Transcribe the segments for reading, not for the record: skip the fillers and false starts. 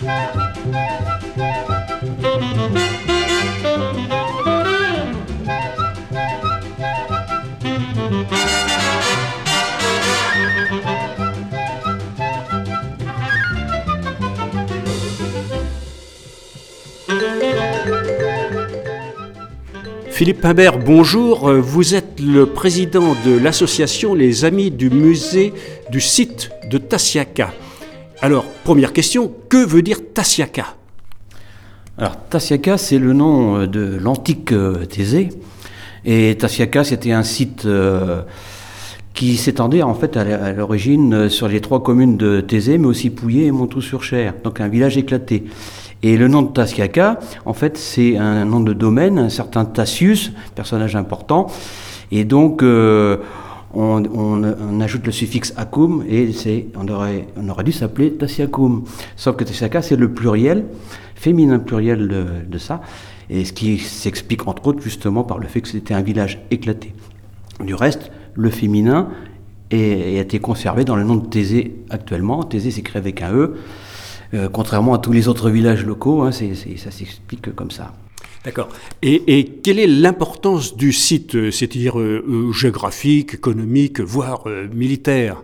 Philippe Pimbert, bonjour. Vous êtes le président de l'association Les Amis du musée du site de Tasiaka. Alors, première question, que veut dire Tasiaka ? Alors, Tasiaka, c'est le nom de l'antique Thésée. Et Tasiaka, c'était un site qui s'étendait en fait à l'origine sur les 3 communes de Thésée, mais aussi Pouillé et Montoux-sur-Cher, donc un village éclaté. Et le nom de Tasiaka, en fait, c'est un nom de domaine, un certain Tassius, personnage important. Et donc, on ajoute le suffixe acum et on aurait dû s'appeler Tasiacum. Sauf que Tasiaka, c'est le pluriel, féminin pluriel de ça. Et ce qui s'explique entre autres justement par le fait que c'était un village éclaté. Du reste, le féminin a été conservé dans le nom de Thésée actuellement. Thésée s'écrit avec un E. Contrairement à tous les autres villages locaux, ça s'explique comme ça. D'accord. Et quelle est l'importance du site, c'est-à-dire géographique, économique, voire militaire ?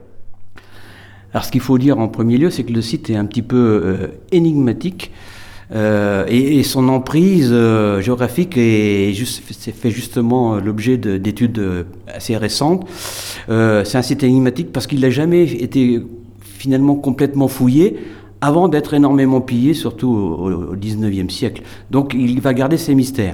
Alors ce qu'il faut dire en premier lieu, c'est que le site est un petit peu énigmatique et son emprise géographique fait justement l'objet d'études assez récentes. C'est un site énigmatique parce qu'il n'a jamais été finalement complètement fouillé, avant d'être énormément pillé, surtout au XIXe siècle. Donc il va garder ses mystères.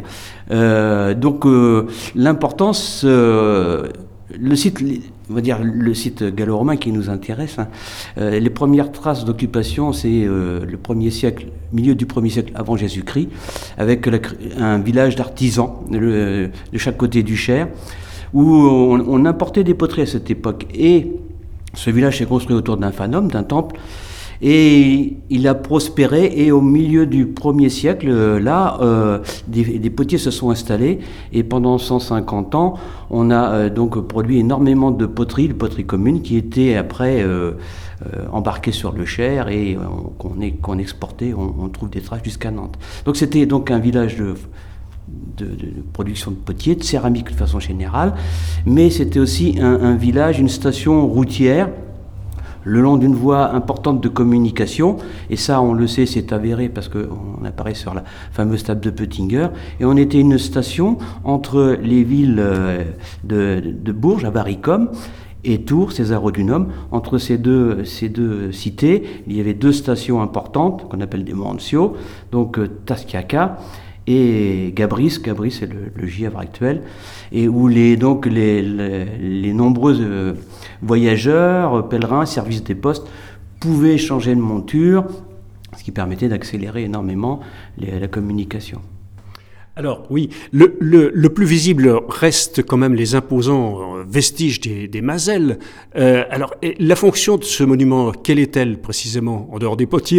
L'importance, le site, on va dire le site gallo-romain qui nous intéresse, les premières traces d'occupation, c'est le 1er siècle, milieu du 1er siècle avant Jésus-Christ, avec un village d'artisans de chaque côté du Cher, où on importait des poteries à cette époque. Et ce village s'est construit autour d'un fanum, d'un temple. Et il a prospéré, et au milieu du 1er siècle, des potiers se sont installés, et pendant 150 ans, on a donc produit énormément de poteries communes, qui étaient après embarquées sur le Cher, et qu'on exportait, on trouve des traces jusqu'à Nantes. Donc c'était donc un village de production de potiers, de céramique de façon générale, mais c'était aussi un village, une station routière, le long d'une voie importante de communication, et ça on le sait, c'est avéré parce qu'on apparaît sur la fameuse table de Peutinger, et on était une station entre les villes de Bourges, à Varicum, et Tours, Césarodunum. Entre ces deux cités, il y avait 2 stations importantes, qu'on appelle des mancios, donc Tasiaka et Gabris c'est le Givre actuel, et où les nombreux voyageurs, pèlerins, services des postes pouvaient changer de monture, ce qui permettait d'accélérer énormément la communication. Alors oui, le plus visible reste quand même les imposants vestiges des Mazelles. Alors la fonction de ce monument, quelle est-elle précisément, en dehors des potiers ?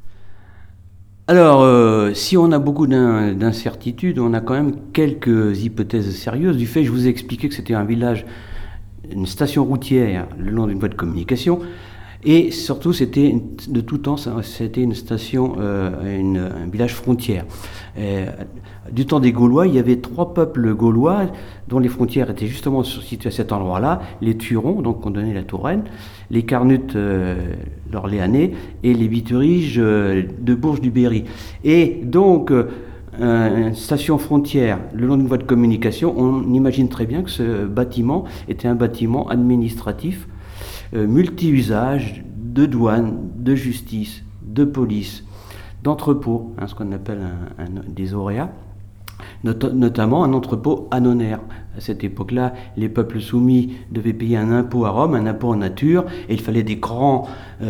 Alors, si on a beaucoup d'incertitudes, on a quand même quelques hypothèses sérieuses. Du fait, je vous ai expliqué que c'était un village, une station routière le long d'une voie de communication, et surtout, c'était de tout temps, c'était une station, un village frontière. Du temps des Gaulois, il y avait 3 peuples gaulois dont les frontières étaient justement situées à cet endroit-là, les Turons, donc qu'on donnait la Touraine, les Carnutes, l'Orléanais, et les Bituriges de Bourges-du-Berry. Et donc, une station frontière le long d'une voie de communication, on imagine très bien que ce bâtiment était un bâtiment administratif multi-usage, de douane, de justice, de police, d'entrepôt, ce qu'on appelle des auréats, notamment un entrepôt anonaire. À cette époque-là, les peuples soumis devaient payer un impôt à Rome, un impôt en nature, et il fallait des grandes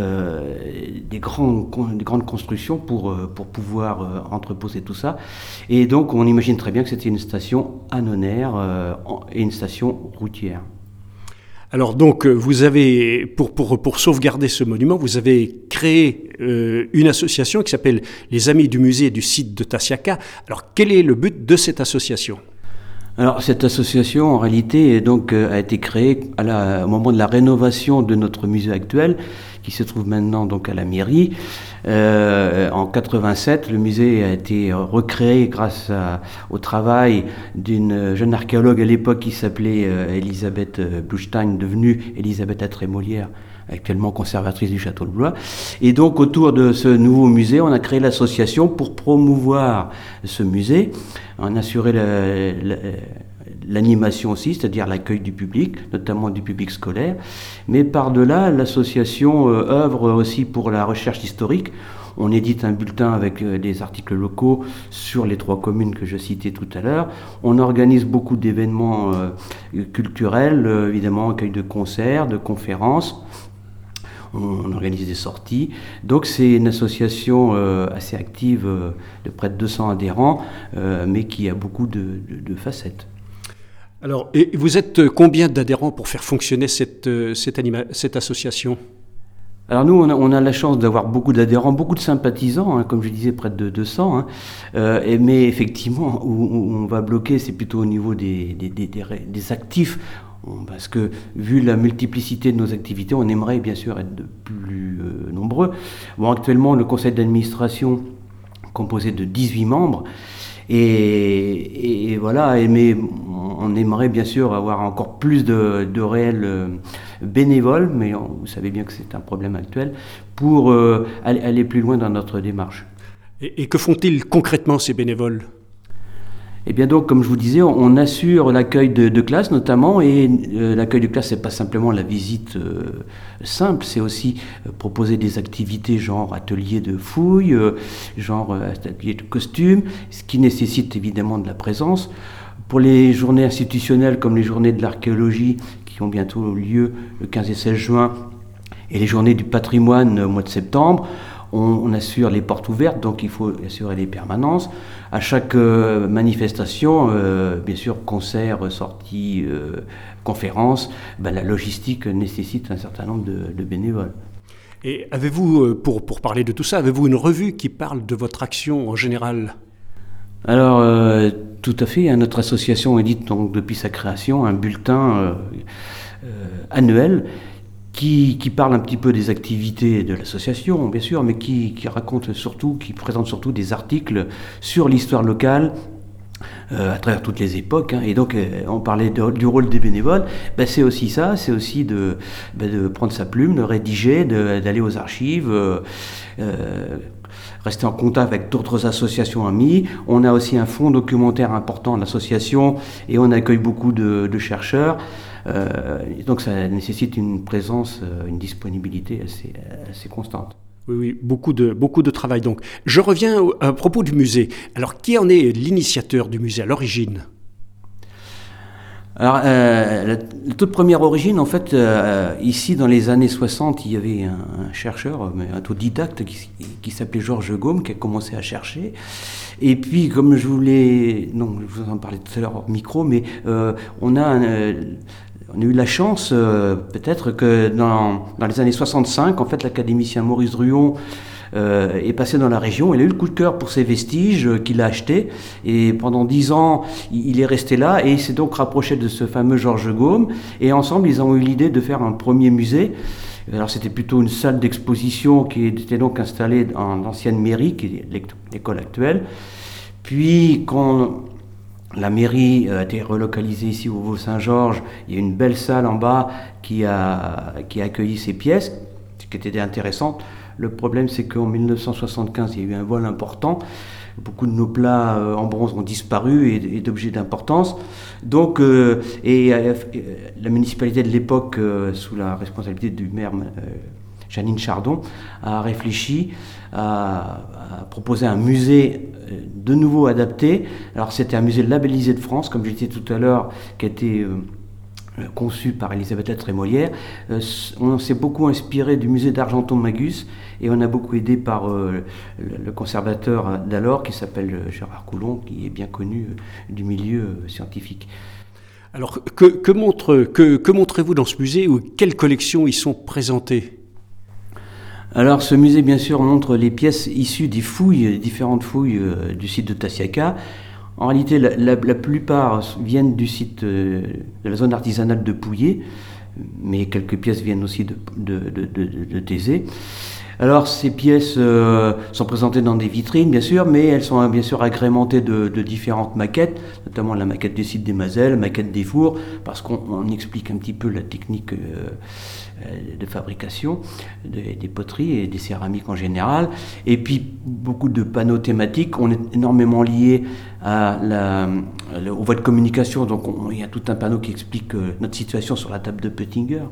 constructions pour pouvoir entreposer tout ça. Et donc, on imagine très bien que c'était une station anonaire et une station routière. Alors donc, vous avez, pour sauvegarder ce monument, vous avez créé une association qui s'appelle Les Amis du musée du site de Tasiaka. Alors, quel est le but de cette association ? Alors cette association en réalité donc a été créée au moment de la rénovation de notre musée actuel qui se trouve maintenant donc à la mairie. En 87, le musée a été recréé grâce au travail d'une jeune archéologue à l'époque qui s'appelait Elisabeth Blustein, devenue Elisabeth Trémolière, actuellement conservatrice du château de Blois. Et donc autour de ce nouveau musée, on a créé l'association pour promouvoir ce musée, en assurer l'animation aussi, c'est-à-dire l'accueil du public, notamment du public scolaire. Mais par-delà, l'association œuvre aussi pour la recherche historique. On édite un bulletin avec des articles locaux sur les 3 communes que je citais tout à l'heure. On organise beaucoup d'événements culturels, évidemment, accueil de concerts, de conférences. On organise des sorties. Donc c'est une association assez active de près de 200 adhérents, mais qui a beaucoup de facettes. Alors, et vous êtes combien d'adhérents pour faire fonctionner cette association ? Alors nous, on a la chance d'avoir beaucoup d'adhérents, beaucoup de sympathisants, hein, comme je disais, près de 200. Hein, mais effectivement, où on va bloquer, c'est plutôt au niveau des actifs. Parce que vu la multiplicité de nos activités, on aimerait bien sûr être de plus nombreux. Bon, actuellement, le conseil d'administration composé de 18 membres. Et voilà, mais on aimerait bien sûr avoir encore plus de réels bénévoles, mais vous savez bien que c'est un problème actuel, pour aller plus loin dans notre démarche. Et que font-ils concrètement ces bénévoles ? Eh bien donc, comme je vous disais, on assure l'accueil de classe notamment, et l'accueil de classe, c'est pas simplement la visite simple, c'est aussi proposer des activités genre atelier de fouilles, genre atelier de costumes, ce qui nécessite évidemment de la présence. Pour les journées institutionnelles comme les journées de l'archéologie qui ont bientôt lieu le 15 et 16 juin, et les journées du patrimoine au mois de septembre, on assure les portes ouvertes, donc il faut assurer les permanences. À chaque manifestation, bien sûr, concerts, sorties, conférences, la logistique nécessite un certain nombre de bénévoles. Et avez-vous, pour parler de tout ça, avez-vous une revue qui parle de votre action en général ? Alors, tout à fait. Notre association édite donc depuis sa création un bulletin annuel qui parle un petit peu des activités de l'association, bien sûr, mais qui raconte surtout, qui présente surtout des articles sur l'histoire locale à travers toutes les époques. Hein. Et donc, on parlait du rôle des bénévoles. C'est aussi ça, c'est aussi de prendre sa plume, de rédiger, d'aller aux archives, rester en contact avec d'autres associations amies. On a aussi un fonds documentaire important à l'association et on accueille beaucoup de chercheurs. Donc ça nécessite une présence, une disponibilité assez constante. Oui, beaucoup de travail. Donc, je reviens à propos du musée. Alors, qui en est l'initiateur du musée à l'origine ? Alors, la toute première origine, en fait, ici dans les années 60, il y avait un chercheur, un autodidacte qui s'appelait Georges Gaume, qui a commencé à chercher. Et puis, comme je vous en parlais tout à l'heure hors micro, mais on a eu la chance, peut-être, que dans les années 65, en fait, l'académicien Maurice Druon est passé dans la région. Il a eu le coup de cœur pour ces vestiges qu'il a achetés. Et pendant 10 ans, il est resté là et il s'est donc rapproché de ce fameux Georges Gaume. Et ensemble, ils ont eu l'idée de faire un premier musée. Alors, c'était plutôt une salle d'exposition qui était donc installée dans l'ancienne mairie, qui est l'école actuelle. Puis, quand la mairie a été relocalisée ici au Vaux-Saint-Georges, il y a une belle salle en bas qui a accueilli ces pièces, ce qui était intéressant. Le problème, c'est qu'en 1975, il y a eu un vol important. Beaucoup de nos plats en bronze ont disparu et d'objets d'importance. Donc, la municipalité de l'époque, sous la responsabilité du maire Janine Chardon, a réfléchi à proposer un musée de nouveau adapté. Alors, c'était un musée labellisé de France, comme je disais tout à l'heure, qui a été conçu par Elisabeth Trémolière. On s'est beaucoup inspiré du musée d'Argenton-Magus et on a beaucoup aidé par le conservateur d'alors qui s'appelle Gérard Coulon, qui est bien connu du milieu scientifique. Alors, que montrez-vous dans ce musée ou quelles collections y sont présentées ? Alors, ce musée, bien sûr, montre les pièces issues des fouilles, différentes fouilles du site de Tasiaka. En réalité, la plupart viennent du site de la zone artisanale de Pouillet, mais quelques pièces viennent aussi de Thésée. Alors ces pièces sont présentées dans des vitrines bien sûr, mais elles sont bien sûr agrémentées de différentes maquettes, notamment la maquette du site des Mazelles, la maquette des fours, parce qu'on explique un petit peu la technique de fabrication des poteries et des céramiques en général. Et puis beaucoup de panneaux thématiques. On est énormément lié aux voies de communication, donc il y a tout un panneau qui explique notre situation sur la table de Peutinger.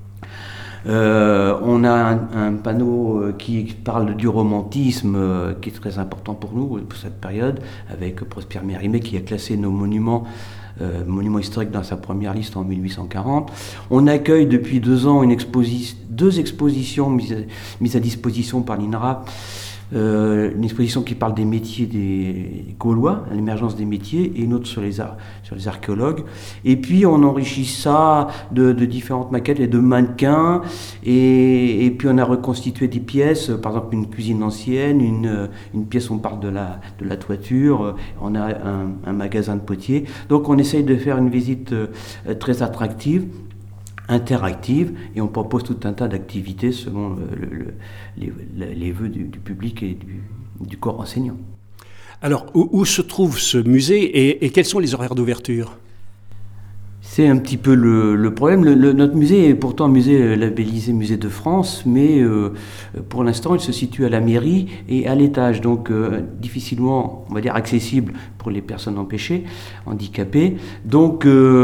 On a un panneau qui parle du romantisme, qui est très important pour nous, pour cette période, avec Prosper Mérimée qui a classé nos monuments historiques dans sa première liste en 1840. On accueille depuis 2 ans deux expositions mises à disposition par l'INRA. Une exposition qui parle des métiers des Gaulois, l'émergence des métiers, et une autre sur les archéologues. Et puis on enrichit ça de différentes maquettes et de mannequins, et puis on a reconstitué des pièces, par exemple une cuisine ancienne, une pièce où on parle de la toiture, on a un magasin de potiers. Donc on essaye de faire une visite très attractive, interactive, et on propose tout un tas d'activités selon les vœux du public et du corps enseignant. Alors, où se trouve ce musée et quels sont les horaires d'ouverture ? C'est un petit peu le problème. Notre musée est pourtant un musée labellisé Musée de France, mais pour l'instant, il se situe à la mairie et à l'étage, donc difficilement, on va dire, accessible pour les personnes empêchées, handicapées. Donc,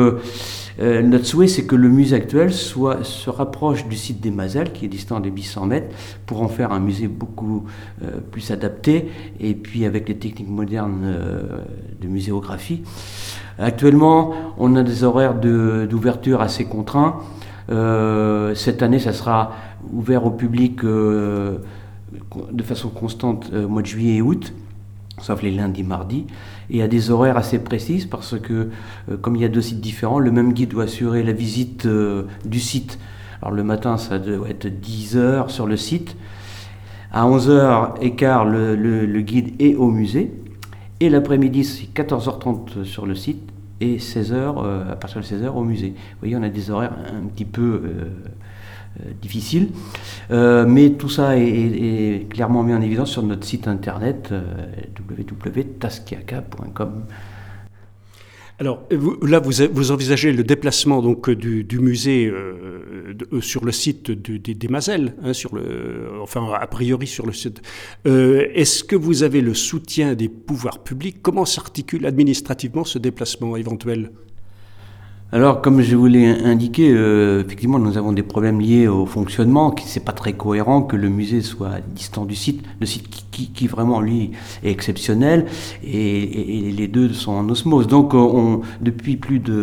notre souhait, c'est que le musée actuel se rapproche du site des Mazelles, qui est distant de 800 mètres, pour en faire un musée beaucoup plus adapté, et puis avec les techniques modernes de muséographie. Actuellement, on a des horaires d'ouverture assez contraints. Cette année, ça sera ouvert au public de façon constante au mois de juillet et août, sauf les lundis, mardis, et à des horaires assez précises parce que, comme il y a 2 sites différents, le même guide doit assurer la visite du site. Alors le matin, ça doit être 10h sur le site. À 11h15, le guide est au musée. Et l'après-midi, c'est 14h30 sur le site et 16h, à partir de 16h au musée. Vous voyez, on a des horaires un petit peu difficiles, mais tout ça est clairement mis en évidence sur notre site internet www.taskiaka.com. Alors là, vous envisagez le déplacement donc du musée sur le site des Mazelles, hein, enfin a priori sur le site. Est-ce que vous avez le soutien des pouvoirs publics ? Comment s'articule administrativement ce déplacement éventuel ? Alors, comme je vous l'ai indiqué, effectivement, nous avons des problèmes liés au fonctionnement, c'est pas très cohérent que le musée soit distant du site, le site qui vraiment, lui, est exceptionnel, et les deux sont en osmose. Donc, depuis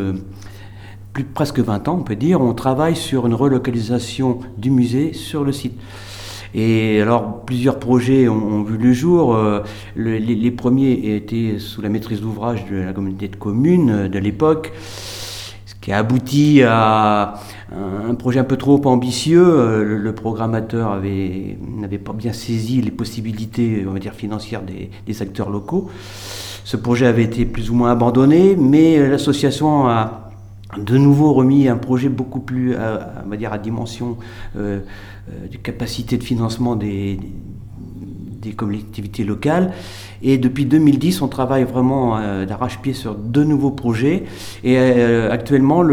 presque 20 ans, on peut dire, on travaille sur une relocalisation du musée sur le site. Et alors, plusieurs projets ont vu le jour. Les premiers étaient sous la maîtrise d'ouvrage de la communauté de communes de l'époque, qui a abouti à un projet un peu trop ambitieux. Le programmateur n'avait pas bien saisi les possibilités, on va dire, financières des acteurs locaux. Ce projet avait été plus ou moins abandonné, mais l'association a de nouveau remis un projet beaucoup plus, on va dire, à dimension de capacité de financement des collectivités locales. Et depuis 2010, on travaille vraiment d'arrache-pied sur 2 nouveaux projets. Et actuellement,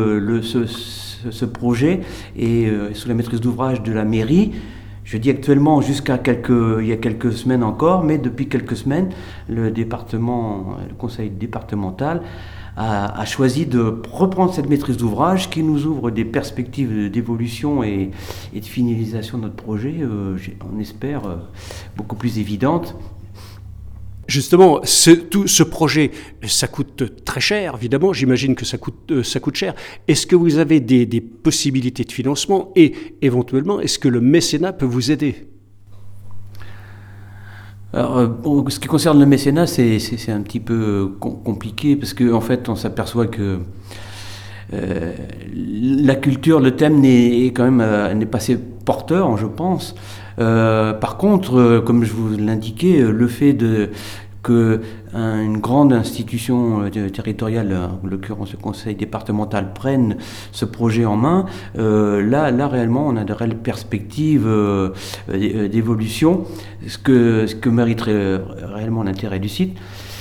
ce projet est sous la maîtrise d'ouvrage de la mairie. Je dis actuellement jusqu'à il y a quelques semaines encore, mais depuis quelques semaines, le conseil départemental a choisi de reprendre cette maîtrise d'ouvrage qui nous ouvre des perspectives d'évolution et de finalisation de notre projet, on espère, beaucoup plus évidentes. Justement, tout ce projet, ça coûte très cher, évidemment, j'imagine que ça coûte cher. Est-ce que vous avez des possibilités de financement et éventuellement, est-ce que le mécénat peut vous aider ? Alors, ce qui concerne le mécénat, c'est un petit peu compliqué parce qu'en fait, on s'aperçoit que la culture, le thème n'est pas assez porteur, je pense. Par contre, comme je vous l'indiquais, le fait qu'une grande institution territoriale, en l'occurrence le conseil départemental, prenne ce projet en main, là réellement on a de réelles perspectives d'évolution, ce que mériterait réellement l'intérêt du site.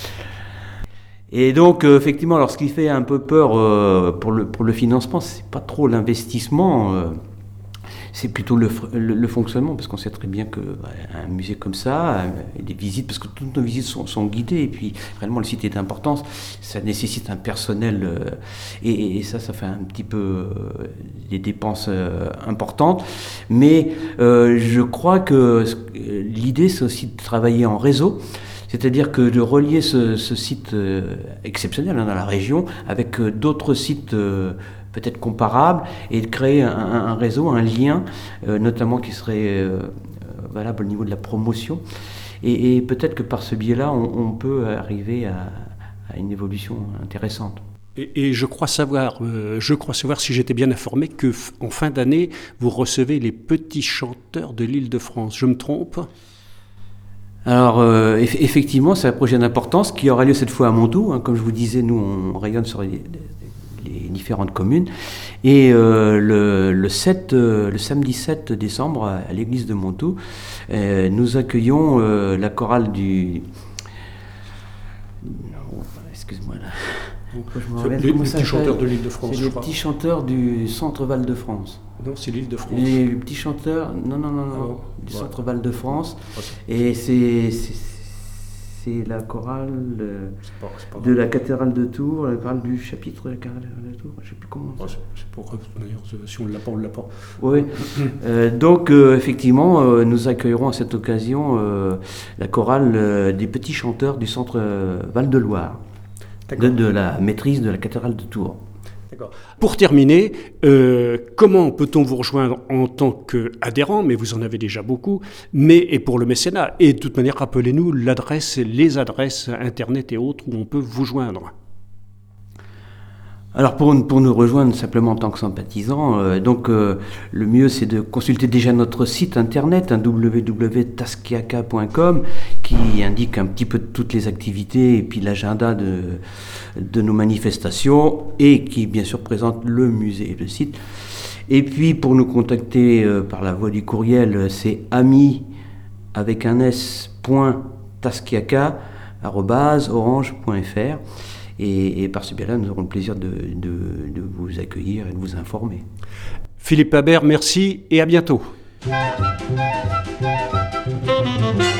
Et donc, effectivement, alors ce qui fait un peu peur pour le financement, c'est pas trop l'investissement, c'est plutôt le fonctionnement, parce qu'on sait très bien qu'un musée comme ça, des visites, parce que toutes nos visites sont guidées, et puis réellement le site est important, ça nécessite un personnel, et ça fait un petit peu des dépenses importantes. Mais je crois que l'idée, c'est aussi de travailler en réseau. C'est-à-dire que de relier ce site exceptionnel dans la région avec d'autres sites peut-être comparables et de créer un réseau, un lien, notamment qui serait valable au niveau de la promotion. Et peut-être que par ce biais-là, on peut arriver à une évolution intéressante. Et je crois savoir, si j'étais bien informé, qu'en fin d'année, vous recevez les petits chanteurs de l'Île-de-France. Je me trompe ? Alors, effectivement, c'est un projet d'importance qui aura lieu cette fois à Montaut. Comme je vous disais, nous, on rayonne sur les différentes communes. Et le samedi 7 décembre, à l'église de Montaut, nous accueillons la chorale du... Excuse-moi là. Les petits chanteurs de l'Île-de-France. C'est les petits chanteurs du Centre Val-de-France. Non, c'est l'Île-de-France. Les petits chanteurs, non, du Centre Val-de-France. Et c'est la chorale de la cathédrale de Tours, la chorale du chapitre de la cathédrale de Tours. Je ne sais plus comment. C'est pour si on ne l'a pas, on ne l'a pas. Oui. Donc, effectivement, nous accueillerons à cette occasion la chorale des petits chanteurs du Centre Val-de-Loire. De la maîtrise de la cathédrale de Tours. D'accord. Pour terminer, comment peut-on vous rejoindre en tant qu'adhérent, mais vous en avez déjà beaucoup, et pour le mécénat? Et de toute manière, rappelez-nous les adresses Internet et autres où on peut vous joindre. Alors pour nous rejoindre simplement en tant que sympathisant, le mieux c'est de consulter déjà notre site internet www.taskiaka.com qui indique un petit peu toutes les activités et puis l'agenda de nos manifestations et qui bien sûr présente le musée et le site. Et puis pour nous contacter par la voie du courriel, c'est ami@taskiaka@orange.fr. Et par ce biais-là, nous aurons le plaisir de vous accueillir et de vous informer. Philippe Habert, merci et à bientôt.